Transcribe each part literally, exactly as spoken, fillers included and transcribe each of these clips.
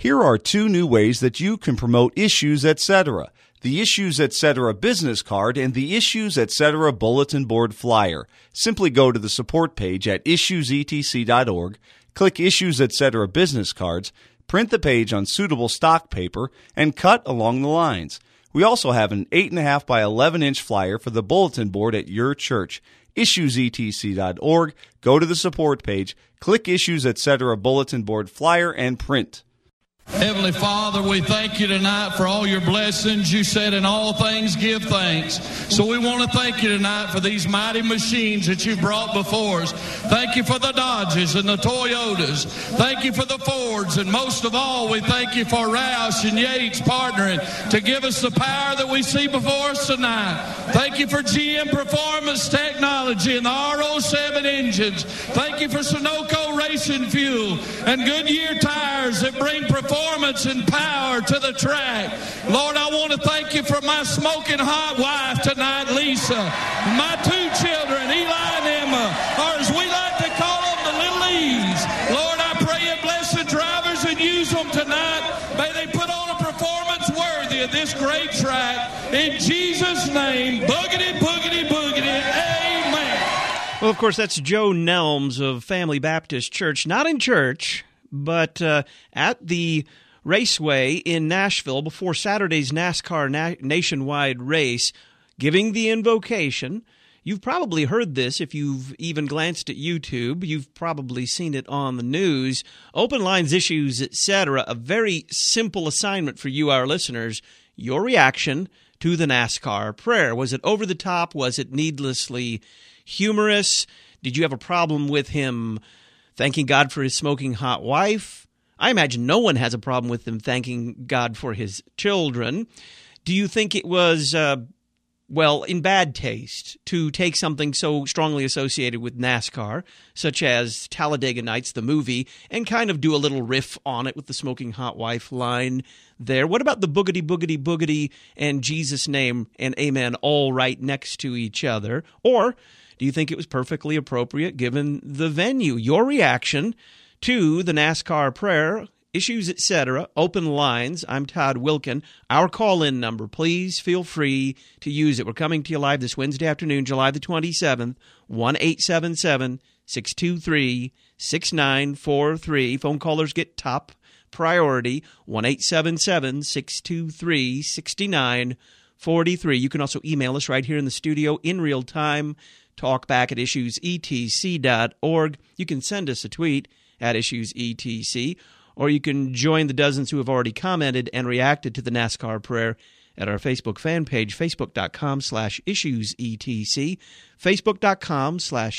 Here are two new ways that you can promote Issues Etc. The Issues Etc. business card and the Issues Etc. bulletin board flyer. Simply go to the support page at issues e t c dot org, click Issues Etc. business cards, print the page on suitable stock paper, and cut along the lines. We also have an eight point five by eleven inch flyer for the bulletin board at your church. issues e t c dot org, go to the support page, click Issues Etc. bulletin board flyer, and print. Heavenly Father, we thank you tonight for all your blessings. You said in all things give thanks. So we want to thank you tonight for these mighty machines that you brought before us. Thank you for the Dodges and the Toyotas. Thank you for the Fords. And most of all, we thank you for Roush and Yates partnering to give us the power that we see before us tonight. Thank you for G M Performance Technology and the R oh seven engines. Thank you for Sunoco Racing Fuel and Goodyear tires that bring performance Performance and power to the track. Lord, I want to thank you for my smoking hot wife tonight, Lisa. My two children, Eli and Emma, or as we like to call them, the little E's. Lord, I pray you bless the drivers and use them tonight. May they put on a performance worthy of this great track. In Jesus' name, boogity, boogity, boogity, amen. Well, of course, that's Joe Nelms of Family Baptist Church. Not in church, but uh, at the raceway in Nashville before Saturday's NASCAR na- nationwide race, giving the invocation. You've probably heard this if you've even glanced at YouTube. You've probably seen it on the news. Open lines, issues, et cetera. A very simple assignment for you, our listeners. Your reaction to the NASCAR prayer. Was it over the top? Was it needlessly humorous? Did you have a problem with him thanking God for his smoking hot wife? I imagine no one has a problem with him thanking God for his children. Do you think it was, uh, well, in bad taste to take something so strongly associated with NASCAR, such as Talladega Nights, the movie, and kind of do a little riff on it with the smoking hot wife line there? What about the boogity, boogity, boogity and Jesus' name and amen all right next to each other? Or do you think it was perfectly appropriate given the venue? Your reaction to the NASCAR prayer, issues, et cetera, open lines. I'm Todd Wilkin. Our call-in number, please feel free to use it. We're coming to you live this Wednesday afternoon, July the twenty-seventh, one eight seven seven, six two three, six nine four three. Phone callers get top priority, one eight seven seven, six two three, six nine four three. You can also email us right here in the studio in real time. Talk back at issues e t c dot org. You can send us a tweet at issues e t c, or you can join the dozens who have already commented and reacted to the NASCAR prayer at our Facebook fan page, facebook.com slash issuesetc, facebook.com slash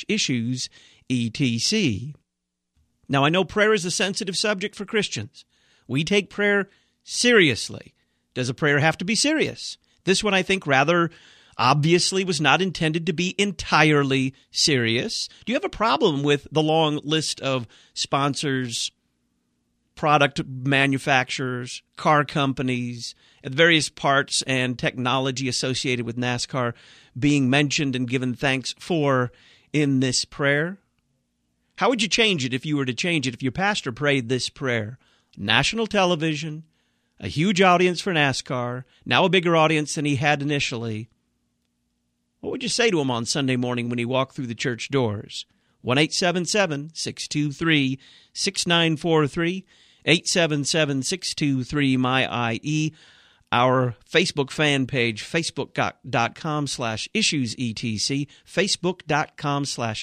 issuesetc. Now, I know prayer is a sensitive subject for Christians. We take prayer seriously. Does a prayer have to be serious? This one, I think, rather obviously was not intended to be entirely serious. Do you have a problem with the long list of sponsors, product manufacturers, car companies, and various parts and technology associated with NASCAR being mentioned and given thanks for in this prayer? How would you change it if you were to change it, if your pastor prayed this prayer? National television, a huge audience for NASCAR, now a bigger audience than he had initially. What would you say to him on Sunday morning when he walked through the church doors? one eight seven seven, six two three, six nine four three, eight seven seven, six two three, M Y I E. Our Facebook fan page, facebook.com slash issuesetc, facebook.com slash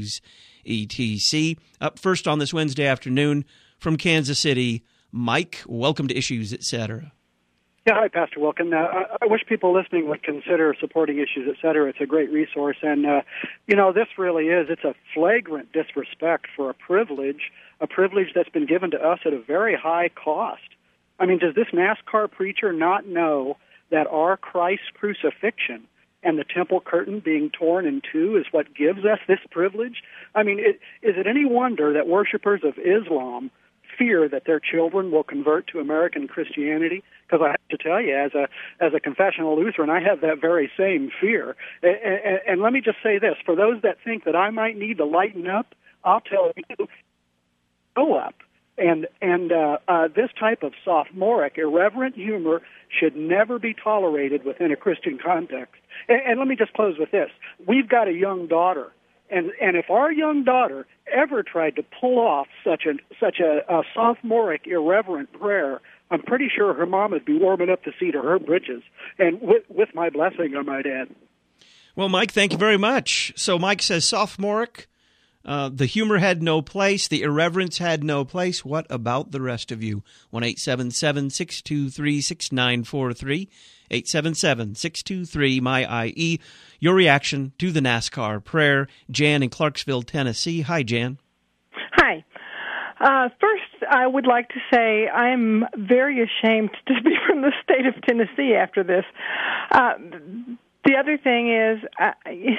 issuesetc. Up first on this Wednesday afternoon from Kansas City, Mike, welcome to Issues, et cetera. Yeah, hi, Pastor Wilkin. Uh, I, I wish people listening would consider supporting Issues, et cetera. It's a great resource. And, uh, you know, this really is, it's a flagrant disrespect for a privilege, a privilege that's been given to us at a very high cost. I mean, does this NASCAR preacher not know that our Christ's crucifixion and the temple curtain being torn in two is what gives us this privilege? I mean, it, is it any wonder that worshipers of Islam fear that their children will convert to American Christianity? Because I have to tell you, as a as a confessional Lutheran, I have that very same fear. And, and, and let me just say this. For those that think that I might need to lighten up, I'll tell you, go up. And and uh, uh, this type of sophomoric, irreverent humor should never be tolerated within a Christian context. And, and let me just close with this. We've got a young daughter, and, and if our young daughter ever tried to pull off such a, such a, a sophomoric, irreverent prayer, I'm pretty sure her mom would be warming up the seat of her britches, and with, with my blessing, I might add. Well, Mike, thank you very much. So Mike says sophomoric, uh, the humor had no place, the irreverence had no place. What about the rest of you? one eight seven seven, six two three, six nine four three, eight seven seven, six two three, M Y I E. Your reaction to the NASCAR prayer. Jan in Clarksville, Tennessee. Hi, Jan. Hi. Uh, first, I would like to say I'm very ashamed to be from the state of Tennessee after this. Uh, the other thing is, uh,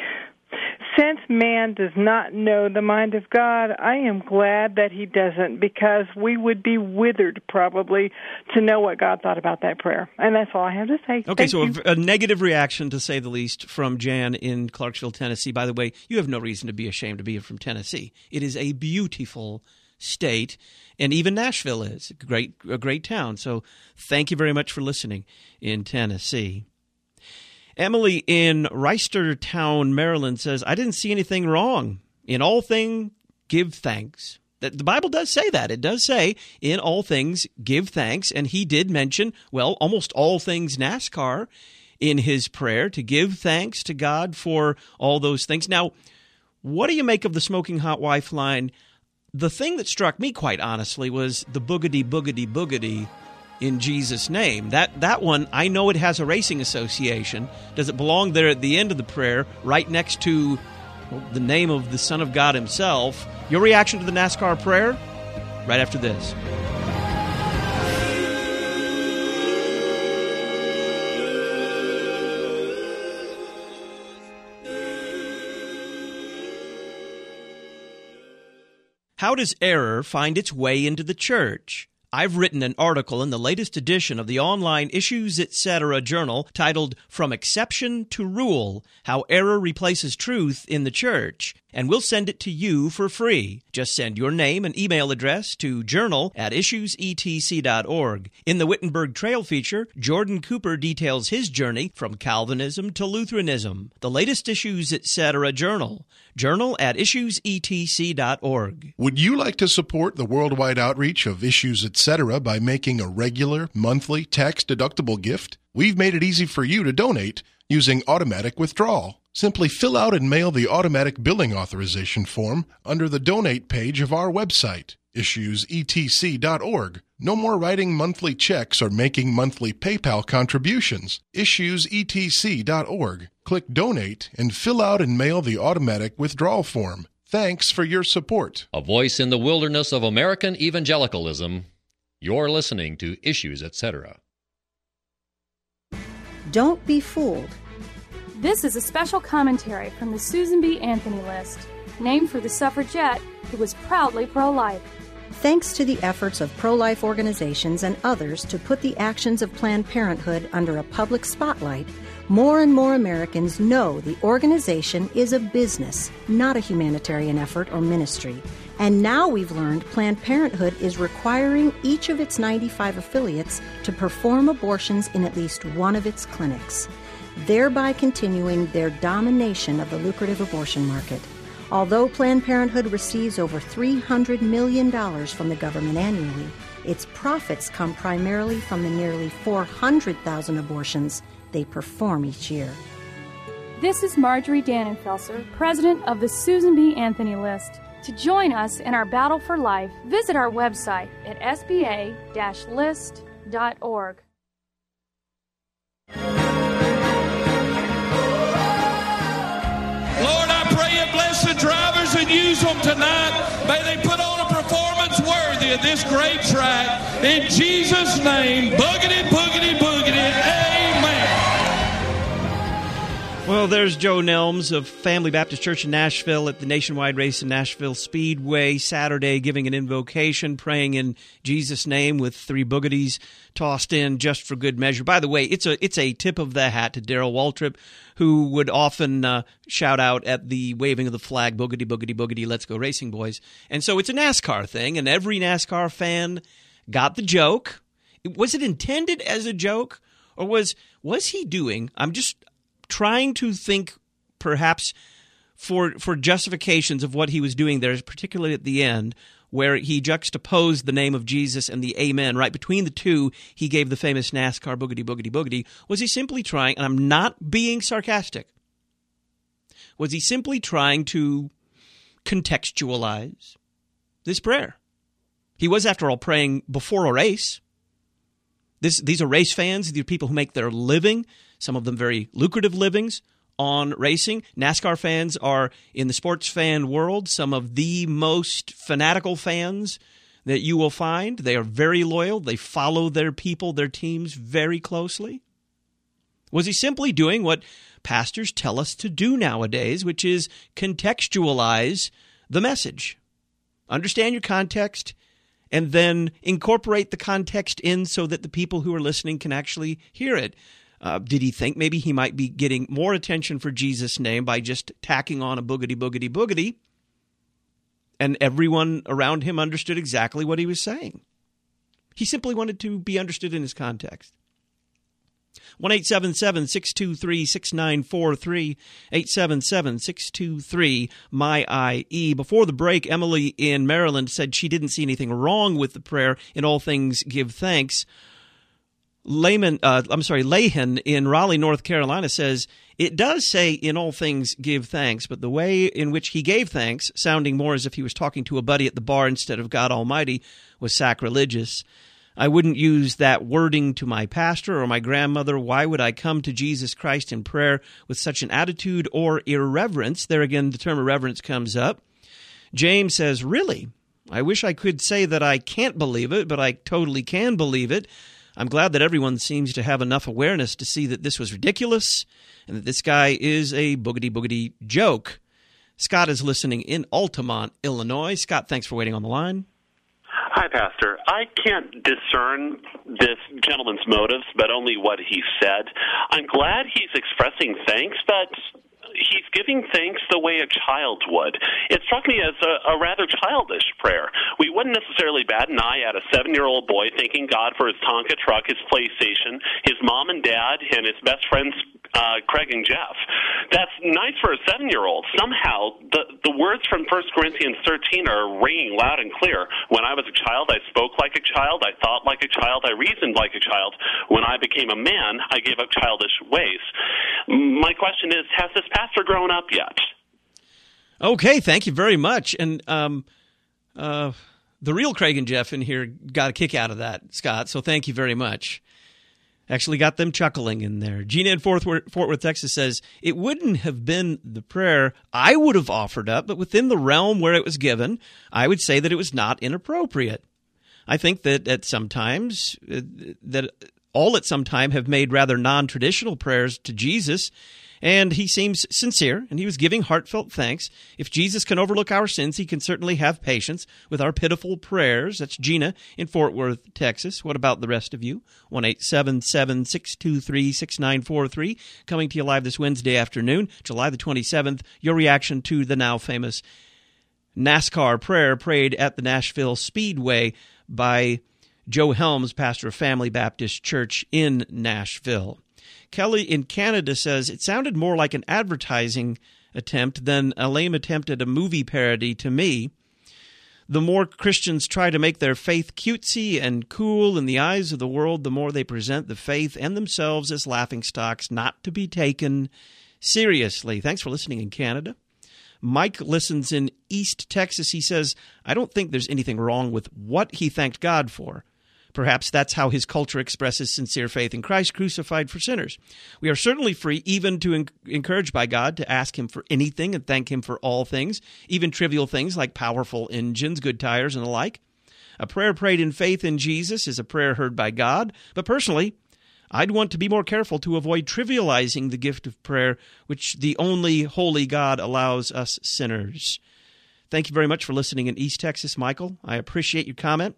since man does not know the mind of God, I am glad that he doesn't, because we would be withered probably to know what God thought about that prayer. And that's all I have to say. Okay, Thank so you. a, a negative reaction, to say the least, from Jan in Clarksville, Tennessee. By the way, you have no reason to be ashamed to be from Tennessee. It is a beautiful state, and even Nashville is a great, a great town. So thank you very much for listening in Tennessee. Emily in Reisterstown, Maryland says, I didn't see anything wrong. In all things, give thanks. The Bible does say that. It does say, in all things, give thanks. And he did mention, well, almost all things NASCAR in his prayer, to give thanks to God for all those things. Now, what do you make of the Smoking Hot Wife line? The thing that struck me, quite honestly, was the boogity, boogity, boogity in Jesus' name. That that one, I know it has a racing association. Does it belong there at the end of the prayer, right next to well, the name of the Son of God himself? Your reaction to the NASCAR prayer? Right after this. How does error find its way into the church? I've written an article in the latest edition of the online Issues Etc. journal titled From Exception to Rule, How Error Replaces Truth in the Church, and we'll send it to you for free. Just send your name and email address to journal at issues e t c dot org. In the Wittenberg Trail feature, Jordan Cooper details his journey from Calvinism to Lutheranism. The latest Issues Etc. journal, journal at issues e t c dot org. Would you like to support the worldwide outreach of Issues Etc. by making a regular, monthly, tax-deductible gift? We've made it easy for you to donate using automatic withdrawal. Simply fill out and mail the automatic billing authorization form under the donate page of our website, issues e t c dot org. No more writing monthly checks or making monthly PayPal contributions. issues e t c dot org. Click Donate and fill out and mail the automatic withdrawal form. Thanks for your support. A voice in the wilderness of American evangelicalism. You're listening to Issues Etc. Don't be fooled. This is a special commentary from the Susan B. Anthony List, named for the suffragette who was proudly pro-life. Thanks to the efforts of pro-life organizations and others to put the actions of Planned Parenthood under a public spotlight, more and more Americans know the organization is a business, not a humanitarian effort or ministry. And now we've learned Planned Parenthood is requiring each of its ninety-five affiliates to perform abortions in at least one of its clinics, thereby continuing their domination of the lucrative abortion market. Although Planned Parenthood receives over three hundred million dollars from the government annually, its profits come primarily from the nearly four hundred thousand abortions they perform each year. This is Marjorie Dannenfelser, president of the Susan B. Anthony List. To join us in our battle for life, visit our website at s b a dash list dot org. Lord, I pray you bless the drivers and use them tonight. May they put on a performance worthy of this great track. In Jesus' name, boogity, boogity, boogity, amen. Well, there's Joe Nelms of Family Baptist Church in Nashville at the nationwide race in Nashville Speedway Saturday, giving an invocation, praying in Jesus' name with three boogeties tossed in just for good measure. By the way, it's a it's a tip of the hat to Darrell Waltrip, who would often uh, shout out at the waving of the flag, boogity, boogity, boogity, let's go racing, boys. And so it's a NASCAR thing, and every NASCAR fan got the joke. Was it intended as a joke, or was was he doing, I'm just trying to think perhaps for for justifications of what he was doing there, particularly at the end, where he juxtaposed the name of Jesus and the amen. Right between the two, he gave the famous NASCAR boogity, boogity, boogity. Was he simply trying, and I'm not being sarcastic, was he simply trying to contextualize this prayer? He was, after all, praying before a race. This, these are race fans. These are people who make their living, some of them very lucrative livings, on racing. NASCAR fans are, in the sports fan world, some of the most fanatical fans that you will find. They are very loyal. They follow their people, their teams very closely. Was he simply doing what pastors tell us to do nowadays, which is contextualize the message? Understand your context, and then incorporate the context in so that the people who are listening can actually hear it. Uh, did he think maybe he might be getting more attention for Jesus' name by just tacking on a boogity, boogity, boogity, and everyone around him understood exactly what he was saying? He simply wanted to be understood in his context. one eight seven seven, six two three, six nine four three, eight seven seven, six two three, M Y I E. Before the break, Emily in Maryland said she didn't see anything wrong with the prayer, in all things give thanks. Layman, uh, I'm sorry, Lahan in Raleigh, North Carolina says, it does say in all things give thanks, but the way in which he gave thanks, sounding more as if he was talking to a buddy at the bar instead of God Almighty, was sacrilegious. I wouldn't use that wording to my pastor or my grandmother. Why would I come to Jesus Christ in prayer with such an attitude or irreverence? There again, the term irreverence comes up. James says, really? I wish I could say that I can't believe it, but I totally can believe it. I'm glad that everyone seems to have enough awareness to see that this was ridiculous and that this guy is a boogity-boogity joke. Scott is listening in Altamont, Illinois. Scott, thanks for waiting on the line. Hi, Pastor. I can't discern this gentleman's motives, but only what he said. I'm glad he's expressing thanks, but he's giving thanks the way a child would. It struck me as a, a rather childish prayer. We wouldn't necessarily bat an eye at a seven-year-old boy thanking God for his Tonka truck, his PlayStation, his mom and dad, and his best friends, uh, Craig and Jeff. That's nice for a seven-year-old. Somehow, the, the words from First Corinthians thirteen are ringing loud and clear. When I was a child, I spoke like a child, I thought like a child, I reasoned like a child. When I became a man, I gave up childish ways. My question is, has this pastor grown up yet? Okay, thank you very much. And um, uh, the real Craig and Jeff in here got a kick out of that, Scott, so thank you very much. Actually got them chuckling in there. Gina in Fort Worth, Fort Worth, Texas says, it wouldn't have been the prayer I would have offered up, but within the realm where it was given, I would say that it was not inappropriate. I think that at sometimes, uh, that all at some time have made rather non-traditional prayers to Jesus, and he seems sincere, and he was giving heartfelt thanks. If Jesus can overlook our sins, he can certainly have patience with our pitiful prayers. That's Gina in Fort Worth, Texas. What about the rest of you? one eight seven seven, six two three, six nine four three. Coming to you live this Wednesday afternoon, July the twenty-seventh. Your reaction to the now famous NASCAR prayer prayed at the Nashville Speedway by Joe Helms, pastor of Family Baptist Church in Nashville. Kelly in Canada says, it sounded more like an advertising attempt than a lame attempt at a movie parody to me. The more Christians try to make their faith cutesy and cool in the eyes of the world, the more they present the faith and themselves as laughingstocks not to be taken seriously. Thanks for listening in Canada. Mike listens in East Texas. He says, I don't think there's anything wrong with what he thanked God for. Perhaps that's how his culture expresses sincere faith in Christ crucified for sinners. We are certainly free, even to en- encouraged by God, to ask him for anything and thank him for all things, even trivial things like powerful engines, good tires, and the like. A prayer prayed in faith in Jesus is a prayer heard by God, but personally, I'd want to be more careful to avoid trivializing the gift of prayer, which the only holy God allows us sinners. Thank you very much for listening in East Texas, Michael. I appreciate your comment.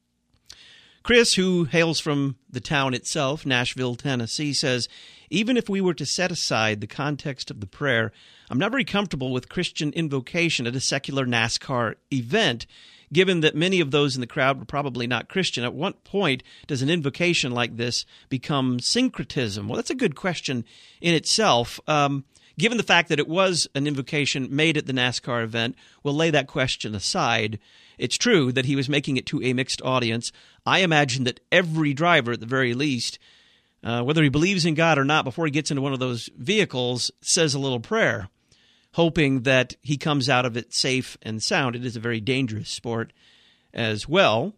Chris, who hails from the town itself, Nashville, Tennessee, says, even if we were to set aside the context of the prayer, I'm not very comfortable with Christian invocation at a secular NASCAR event, given that many of those in the crowd were probably not Christian. At what point does an invocation like this become syncretism? Well, that's a good question in itself. Um, given the fact that it was an invocation made at the NASCAR event, we'll lay that question aside. It's true that he was making it to a mixed audience. I imagine that every driver, at the very least, uh, whether he believes in God or not, before he gets into one of those vehicles, says a little prayer, hoping that he comes out of it safe and sound. It is a very dangerous sport as well.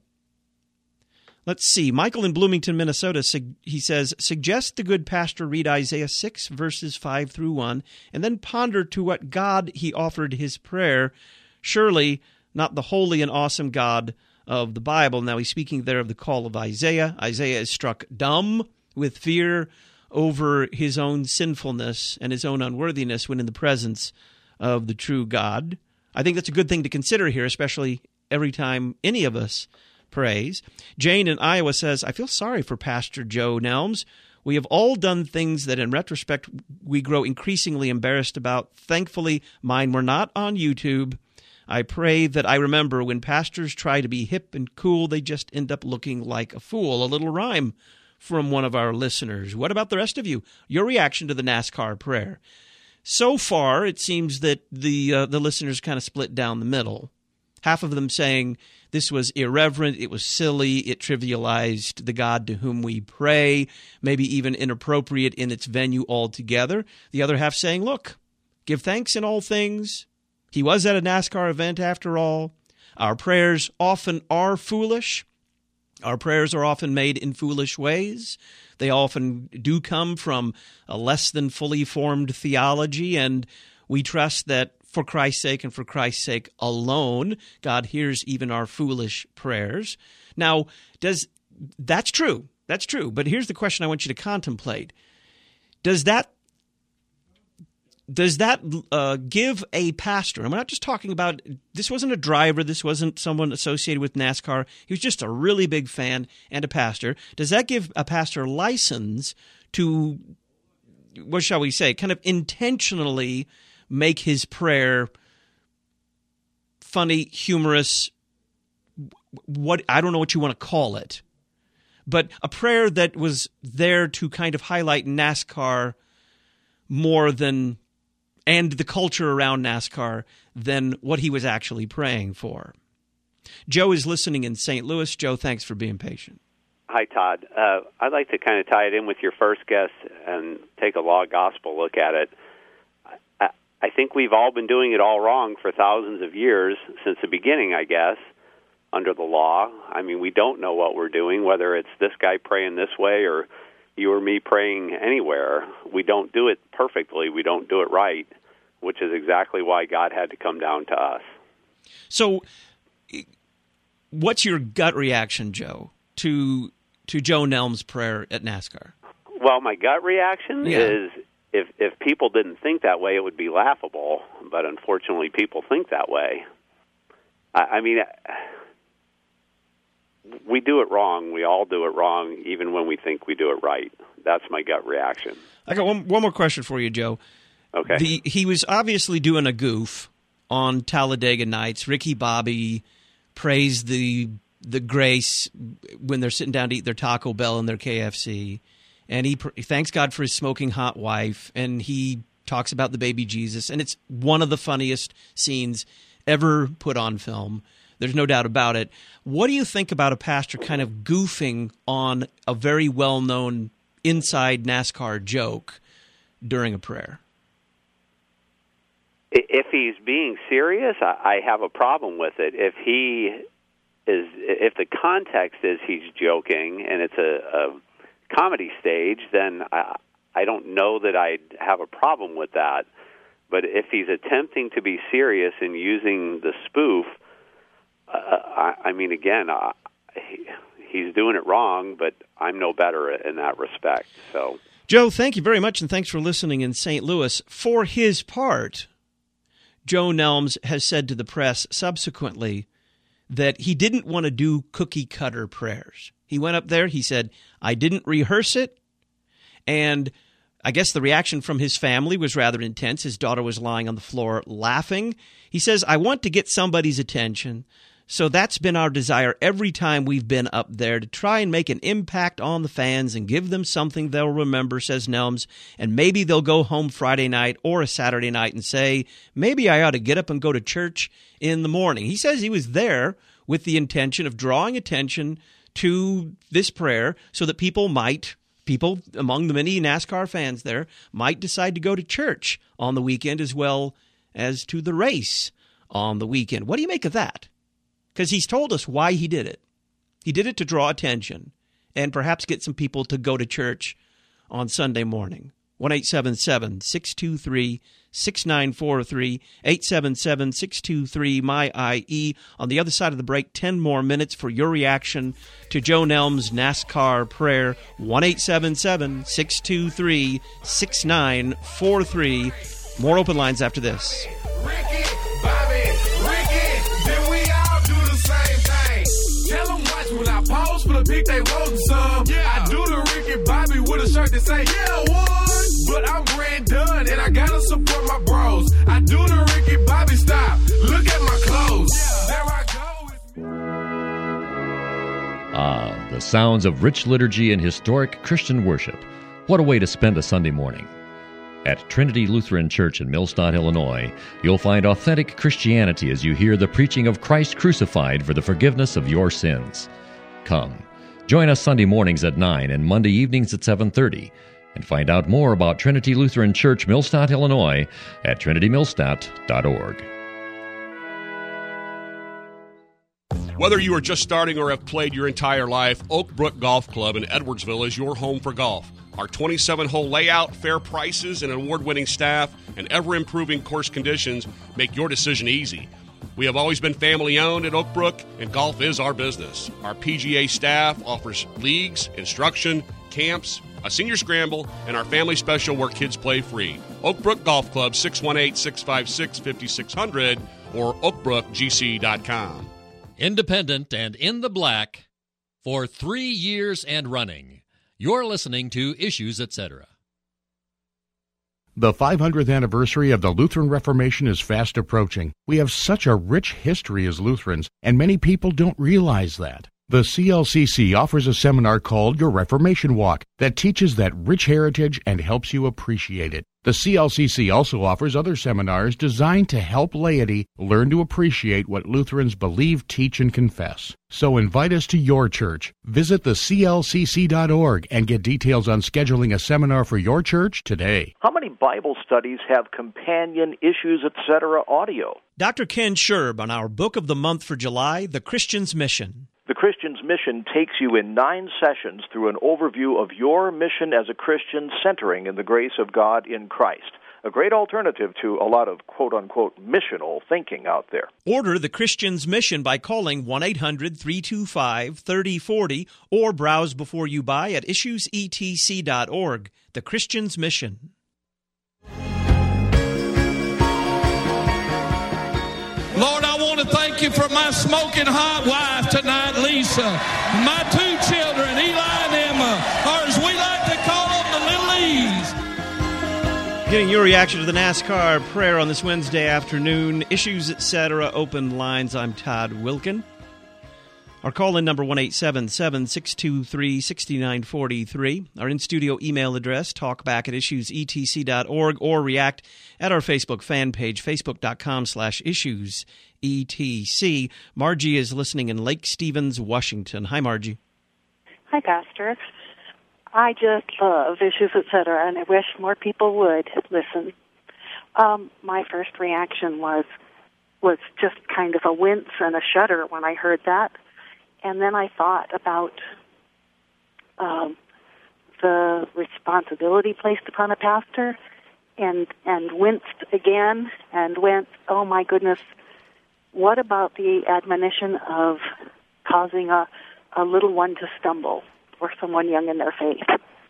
Let's see. Michael in Bloomington, Minnesota, he says, suggest the good pastor read Isaiah six, verses five through one, and then ponder to what God he offered his prayer. Surely not the holy and awesome God of the Bible. Now he's speaking there of the call of Isaiah. Isaiah is struck dumb with fear over his own sinfulness and his own unworthiness when in the presence of the true God. I think that's a good thing to consider here, especially every time any of us prays. Jane in Iowa says, I feel sorry for Pastor Joe Nelms. We have all done things that in retrospect we grow increasingly embarrassed about. Thankfully, mine were not on YouTube. I pray that I remember when pastors try to be hip and cool, they just end up looking like a fool. A little rhyme from one of our listeners. What about the rest of you? Your reaction to the NASCAR prayer? So far, it seems that the uh, the listeners kind of split down the middle. Half of them saying this was irreverent, it was silly, it trivialized the God to whom we pray, maybe even inappropriate in its venue altogether. The other half saying, look, give thanks in all things. He was at a NASCAR event after all. Our prayers often are foolish. Our prayers are often made in foolish ways. They often do come from a less than fully formed theology, and we trust that for Christ's sake and for Christ's sake alone, God hears even our foolish prayers. Now, does that's true. That's true. But here's the question I want you to contemplate. Does that Does that uh, give a pastor, and we're not just talking about, this wasn't a driver, this wasn't someone associated with NASCAR, he was just a really big fan and a pastor. Does that give a pastor license to, what shall we say, kind of intentionally make his prayer funny, humorous, what I don't know what you want to call it, but a prayer that was there to kind of highlight NASCAR more than and the culture around NASCAR than what he was actually praying for. Joe is listening in Saint Louis. Joe, thanks for being patient. Hi, Todd. Uh, I'd like to kind of tie it in with your first guest and take a law gospel look at it. I, I think we've all been doing it all wrong for thousands of years, since the beginning, I guess, under the law. I mean, we don't know what we're doing, whether it's this guy praying this way or you or me praying anywhere. We don't do it perfectly. We don't do it right, which is exactly why God had to come down to us. So what's your gut reaction, Joe, to to Joe Nelms' prayer at NASCAR? Well, my gut reaction yeah. is if if people didn't think that way, it would be laughable. But unfortunately, people think that way. I, I mean, we do it wrong. We all do it wrong, even when we think we do it right. That's my gut reaction. I got one, one more question for you, Joe. Okay. The, he was obviously doing a goof on Talladega Nights. Ricky Bobby praised the the grace when they're sitting down to eat their Taco Bell and their K F C. And he, he thanks God for his smoking hot wife. And he talks about the baby Jesus. And it's one of the funniest scenes ever put on film. There's no doubt about it. What do you think about a pastor kind of goofing on a very well-known inside NASCAR joke during a prayer? If he's being serious, I have a problem with it. If he is, if the context is he's joking and it's a, a comedy stage, then I, I don't know that I'd have a problem with that. But if he's attempting to be serious and using the spoof, Uh, I, I mean, again, uh, he, he's doing it wrong, but I'm no better in that respect. So, Joe, thank you very much, and thanks for listening in Saint Louis. For his part, Joe Nelms has said to the press subsequently that he didn't want to do cookie-cutter prayers. He went up there, he said, I didn't rehearse it, and I guess the reaction from his family was rather intense. His daughter was lying on the floor laughing. He says, I want to get somebody's attention, so that's been our desire every time we've been up there, to try and make an impact on the fans and give them something they'll remember, says Nelms, and maybe they'll go home Friday night or a Saturday night and say, maybe I ought to get up and go to church in the morning. He says he was there with the intention of drawing attention to this prayer so that people might, people among the many NASCAR fans there, might decide to go to church on the weekend as well as to the race on the weekend. What do you make of that? Because he's told us why he did it. He did it to draw attention and perhaps get some people to go to church on Sunday morning. one eight seven seven, six two three, six nine four three, eight seven seven, six two three, M Y I E. On the other side of the break, ten more minutes for your reaction to Joe Nelms' NASCAR prayer. one eight seven seven, six two three, six nine four three. More open lines after this. Ricky, Bobby, Ricky, then we all do the same thing. Tell them watch when I pause for the pic, they want some. Yeah. I do the Ricky Bobby with a shirt that say, yeah, what? But I'm grand done, and I gotta support my bros. I do the Ricky Bobby style. Look at my clothes. Yeah. There I go. Ah, the sounds of rich liturgy and historic Christian worship. What a way to spend a Sunday morning. At Trinity Lutheran Church in Millstadt, Illinois, you'll find authentic Christianity as you hear the preaching of Christ crucified for the forgiveness of your sins. Come, join us Sunday mornings at nine and Monday evenings at seven thirty, and find out more about Trinity Lutheran Church, Millstadt, Illinois, at trinity millstadt dot org. Whether you are just starting or have played your entire life, Oak Brook Golf Club in Edwardsville is your home for golf. Our twenty-seven hole layout, fair prices, and award-winning staff, and ever-improving course conditions make your decision easy. We have always been family-owned at Oak Brook, and golf is our business. Our P G A staff offers leagues, instruction, camps, a senior scramble, and our family special where kids play free. Oak Brook Golf Club, six one eight, six five six, five six zero zero or oak brook g c dot com. Independent and in the black for three years and running. You're listening to Issues, et cetera. The five hundredth anniversary of the Lutheran Reformation is fast approaching. We have such a rich history as Lutherans, and many people don't realize that. The C L C C offers a seminar called Your Reformation Walk that teaches that rich heritage and helps you appreciate it. The C L C C also offers other seminars designed to help laity learn to appreciate what Lutherans believe, teach, and confess. So invite us to your church. Visit the C L C C dot org and get details on scheduling a seminar for your church today. How many Bible studies have companion Issues, et cetera audio? Doctor Ken Scherb on our book of the month for July, The Christian's Mission. The Christian's Mission takes you in nine sessions through an overview of your mission as a Christian, centering in the grace of God in Christ. A great alternative to a lot of quote-unquote missional thinking out there. Order The Christian's Mission by calling one eight hundred, three two five, three oh four oh or browse before you buy at issues e t c dot org. The Christian's Mission. Lord, I want to thank you for my smoking hot wife tonight, Lisa. My two children, Eli and Emma, or as we like to call them, the Little E's. Getting your reaction to the NASCAR prayer on this Wednesday afternoon. Issues, et cetera. Open lines. I'm Todd Wilkin. Our call-in number one eight seven seven, six two three, six nine four three. Our in-studio email address, talkback at issues e t c dot org, or react at our Facebook fan page, facebook.com slash issues etc. Margie is listening in Lake Stevens, Washington. Hi, Margie. Hi, Pastor. I just love Issues, et cetera, and I wish more people would listen. Um, my first reaction was was just kind of a wince and a shudder when I heard that. And then I thought about um, the responsibility placed upon a pastor, and and winced again and went, oh my goodness, what about the admonition of causing a a little one to stumble or someone young in their faith.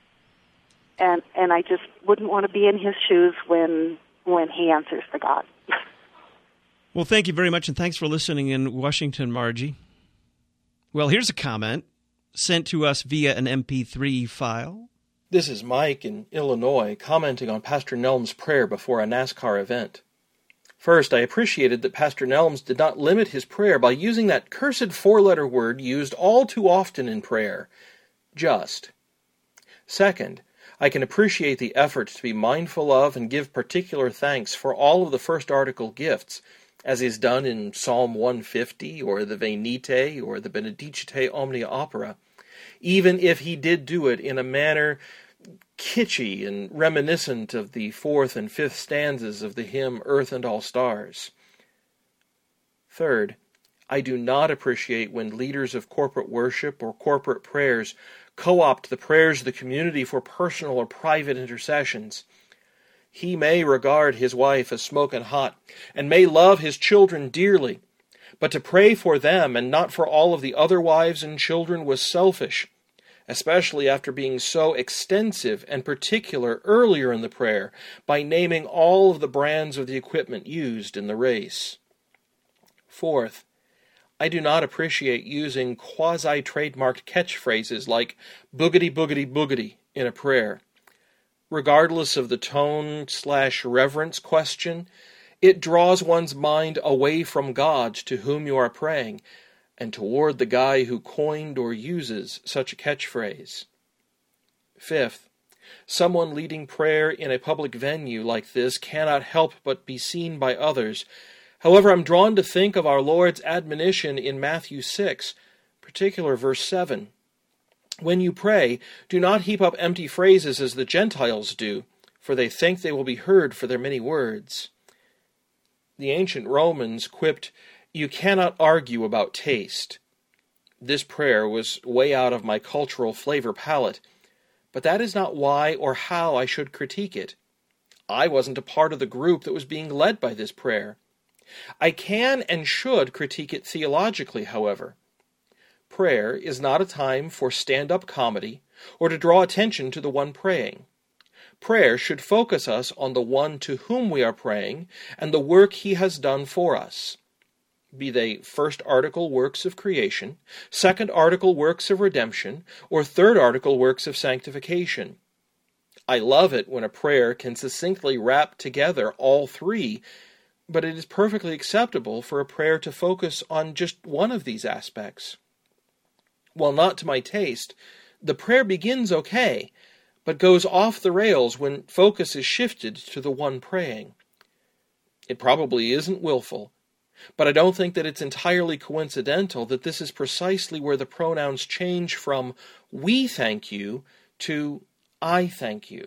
And and I just wouldn't want to be in his shoes when when he answers to God. Well, thank you very much, and thanks for listening in Washington, Margie. Well, here's a comment sent to us via an M P three file. This is Mike in Illinois commenting on Pastor Nelm's prayer before a NASCAR event. First, I appreciated that Pastor Nelms did not limit his prayer by using that cursed four-letter word used all too often in prayer, just. Second, I can appreciate the effort to be mindful of and give particular thanks for all of the first article gifts, as is done in Psalm one fifty or the Venite or the Benedicite Omnia Opera, even if he did do it in a manner kitschy and reminiscent of the fourth and fifth stanzas of the hymn Earth and All Stars. Third, I do not appreciate when leaders of corporate worship or corporate prayers co-opt the prayers of the community for personal or private intercessions. He may regard his wife as smoking hot and may love his children dearly, but to pray for them and not for all of the other wives and children was selfish, especially after being so extensive and particular earlier in the prayer by naming all of the brands of the equipment used in the race. Fourth, I do not appreciate using quasi-trademarked catchphrases like boogity boogity boogity in a prayer. Regardless of the tone slash reverence question, it draws one's mind away from God to whom you are praying, and toward the guy who coined or uses such a catchphrase. Fifth, someone leading prayer in a public venue like this cannot help but be seen by others. However, I'm drawn to think of our Lord's admonition in Matthew six, particular verse seven. When you pray, do not heap up empty phrases as the Gentiles do, for they think they will be heard for their many words. The ancient Romans quipped, "You cannot argue about taste." This prayer was way out of my cultural flavor palette, but that is not why or how I should critique it. I wasn't a part of the group that was being led by this prayer. I can and should critique it theologically, however. Prayer is not a time for stand-up comedy or to draw attention to the one praying. Prayer should focus us on the one to whom we are praying and the work he has done for us. Be they first article works of creation, second article works of redemption, or third article works of sanctification. I love it when a prayer can succinctly wrap together all three, but it is perfectly acceptable for a prayer to focus on just one of these aspects. While not to my taste, the prayer begins okay, but goes off the rails when focus is shifted to the one praying. It probably isn't willful, but I don't think that it's entirely coincidental that this is precisely where the pronouns change from "we thank you" to "I thank you."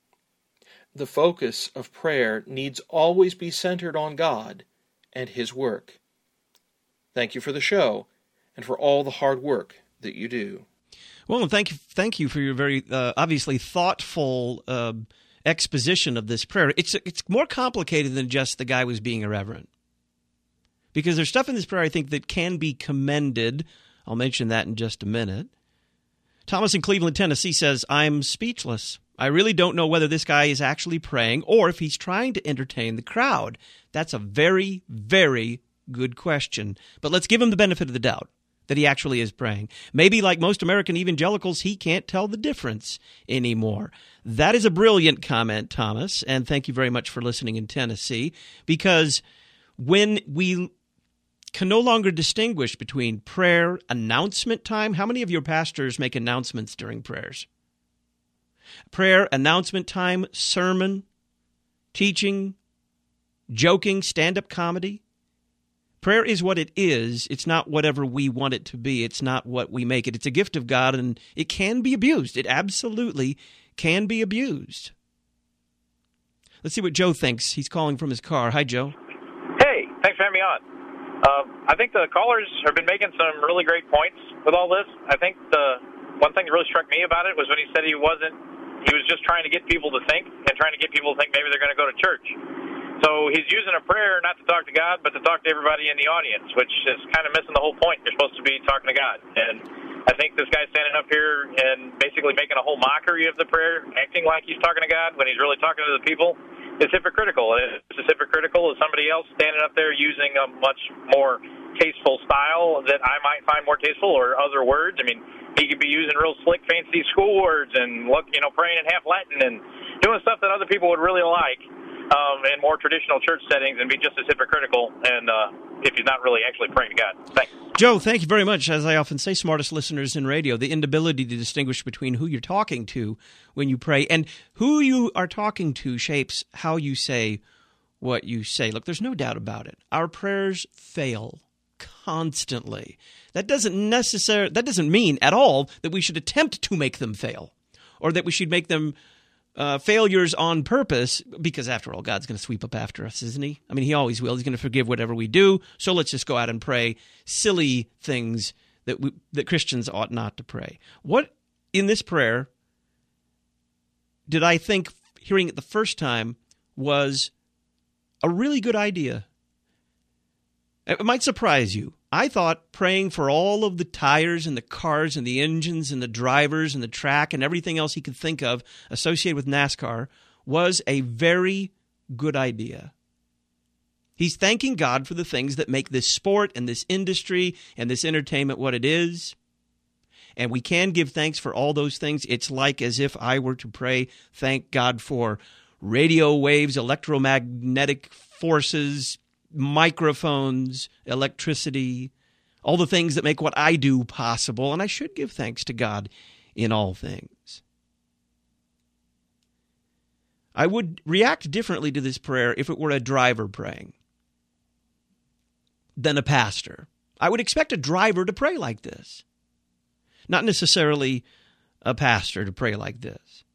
The focus of prayer needs always be centered on God and His work. Thank you for the show and for all the hard work that you do. Well, and thank you, thank you for your very uh, obviously thoughtful uh, exposition of this prayer. It's it's more complicated than just the guy was being irreverent, because there's stuff in this prayer I think that can be commended. I'll mention that in just a minute. Thomas in Cleveland, Tennessee says, "I'm speechless. I really don't know whether this guy is actually praying or if he's trying to entertain the crowd. That's a very, very good question. But let's give him the benefit of the doubt that he actually is praying. Maybe like most American evangelicals, he can't tell the difference anymore." That is a brilliant comment, Thomas, and thank you very much for listening in Tennessee, because when we can no longer distinguish between prayer, announcement time. How many of your pastors make announcements during prayers? Prayer, announcement time, sermon, teaching, joking, stand-up comedy. Prayer is what it is. It's not whatever we want it to be. It's not what we make it. It's a gift of God, and it can be abused. It absolutely can be abused. Let's see what Joe thinks. He's calling from his car. Hi, Joe. Hey, thanks for having me on. Uh, I think the callers have been making some really great points with all this. I think the one thing that really struck me about it was when he said he wasn't, he was just trying to get people to think and trying to get people to think maybe they're going to go to church. So he's using a prayer not to talk to God, but to talk to everybody in the audience, which is kind of missing the whole point. You're supposed to be talking to God. And I think this guy standing up here and basically making a whole mockery of the prayer, acting like he's talking to God when he's really talking to the people, is hypocritical. It's as hypocritical as somebody else standing up there using a much more tasteful style that I might find more tasteful, or other words. I mean, he could be using real slick, fancy school words and look, you know, praying in half Latin and doing stuff that other people would really like um, in more traditional church settings, and be just as hypocritical. And uh, if he's not really actually praying to God. Thanks. Joe, thank you very much. As I often say, smartest listeners in radio, the inability to distinguish between who you're talking to when you pray, and who you are talking to shapes how you say what you say. Look, there's no doubt about it. Our prayers fail constantly. That doesn't necessarily, that doesn't mean at all that we should attempt to make them fail, or that we should make them Uh, failures on purpose, because after all, God's going to sweep up after us, isn't he? I mean, he always will. He's going to forgive whatever we do. So let's just go out and pray silly things that we, that Christians ought not to pray. What in this prayer did I think, hearing it the first time, was a really good idea? It might surprise you. I thought praying for all of the tires and the cars and the engines and the drivers and the track and everything else he could think of associated with NASCAR was a very good idea. He's thanking God for the things that make this sport and this industry and this entertainment what it is. And we can give thanks for all those things. It's like as if I were to pray, thank God for radio waves, electromagnetic forces, microphones, electricity, all the things that make what I do possible, and I should give thanks to God in all things. I would react differently to this prayer if it were a driver praying than a pastor. I would expect a driver to pray like this, not necessarily a pastor to pray like this.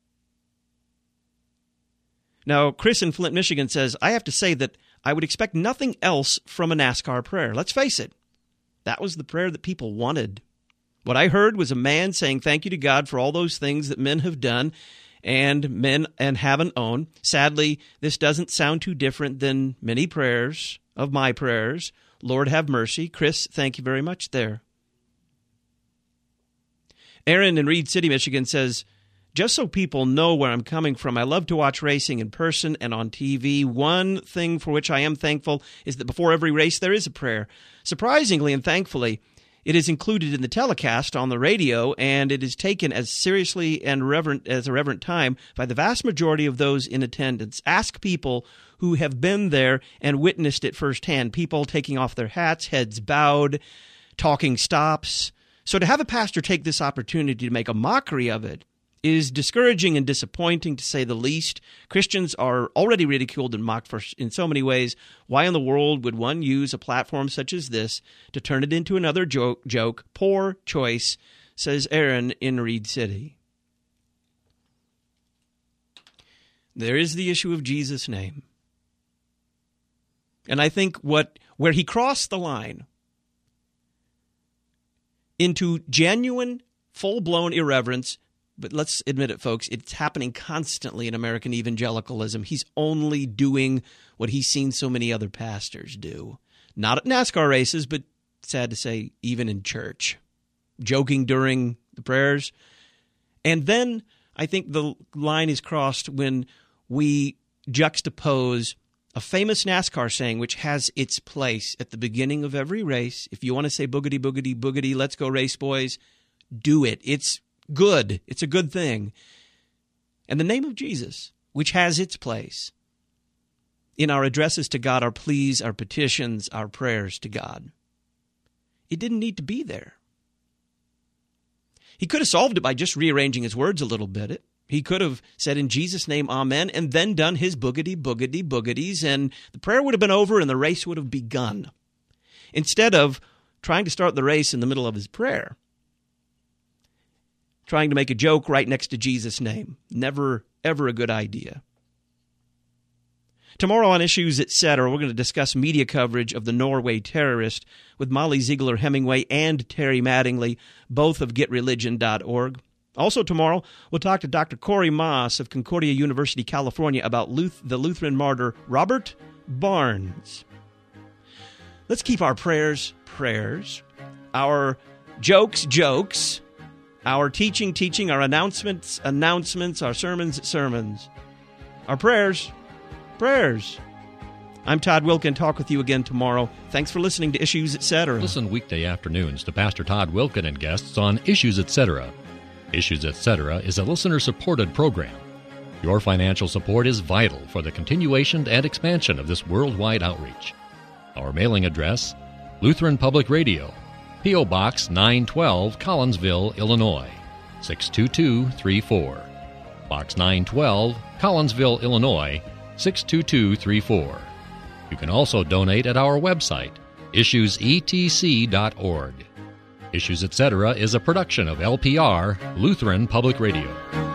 Now, Chris in Flint, Michigan says, I have to say that I would expect nothing else from a NASCAR prayer. Let's face it, that was the prayer that people wanted. What I heard was a man saying thank you to God for all those things that men have done and men and haven't owned. Sadly, this doesn't sound too different than many prayers of my prayers. Lord, have mercy. Chris, thank you very much there. Aaron in Reed City, Michigan says, just so people know where I'm coming from, I love to watch racing in person and on T V. One thing for which I am thankful is that before every race there is a prayer. Surprisingly and thankfully, it is included in the telecast on the radio, and it is taken as seriously and reverent as a reverent time by the vast majority of those in attendance. Ask people who have been there and witnessed it firsthand. People taking off their hats, heads bowed, talking stops. So to have a pastor take this opportunity to make a mockery of it is discouraging and disappointing, to say the least. Christians are already ridiculed and mocked for in so many ways. Why in the world would one use a platform such as this to turn it into another joke? joke? Poor choice, says Aaron in Reed City. There is the issue of Jesus' name. And I think what where he crossed the line into genuine, full-blown irreverence. But let's admit it, folks, it's happening constantly in American evangelicalism. He's only doing what he's seen so many other pastors do. Not at NASCAR races, but sad to say, even in church. Joking during the prayers. And then I think the line is crossed when we juxtapose a famous NASCAR saying, which has its place at the beginning of every race. If you want to say boogity, boogity, boogity, let's go race boys, do it. It's good. It's a good thing. And the name of Jesus, which has its place in our addresses to God, our pleas, our petitions, our prayers to God. It didn't need to be there. He could have solved it by just rearranging his words a little bit. He could have said, in Jesus' name, amen, and then done his boogity, boogity, boogities, and the prayer would have been over and the race would have begun. Instead of trying to start the race in the middle of his prayer, trying to make a joke right next to Jesus' name. Never, ever a good idea. Tomorrow on Issues, et cetera, we're going to discuss media coverage of the Norway terrorist with Molly Ziegler Hemingway and Terry Mattingly, both of get religion dot org. Also tomorrow, we'll talk to Doctor Corey Moss of Concordia University, California, about Luth- the Lutheran martyr Robert Barnes. Let's keep our prayers prayers, our jokes, jokes. Our teaching, teaching. Our announcements, announcements. Our sermons, sermons. Our prayers, prayers. I'm Todd Wilken. Talk with you again tomorrow. Thanks for listening to Issues, et cetera. Listen weekday afternoons to Pastor Todd Wilken and guests on Issues, et cetera. Issues, et cetera is a listener-supported program. Your financial support is vital for the continuation and expansion of this worldwide outreach. Our mailing address, Lutheran Public Radio, P O. Box nine twelve, Collinsville, Illinois, six two two three four. Box nine twelve, Collinsville, Illinois, six two two three four. You can also donate at our website, issues e t c dot org. Issues, et cetera is a production of L P R, Lutheran Public Radio.